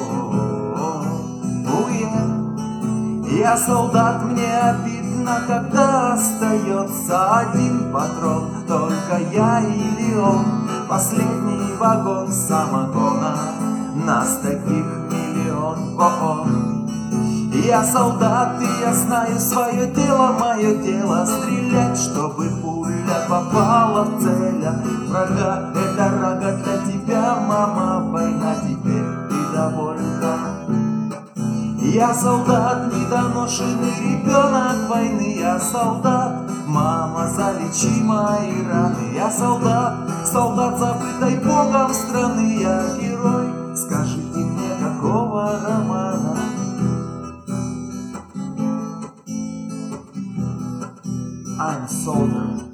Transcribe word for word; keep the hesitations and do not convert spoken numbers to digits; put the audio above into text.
Я солдат, мне обидно, когда остается один патрон. Только я или он, последний вагон самогона. Нас таких миллион, о-о. Я солдат, и я знаю свое дело, мое дело стрелять, чтобы пуля попала в цель. Врага, это рога для тебя, мама, война, теперь ты довольна. Я солдат, недоношенный ребенок войны. Я солдат, мама, залечи мои раны. Я солдат, солдат, забытой Богом страны. Я герой, скажите мне, какого романа? I'm soldier.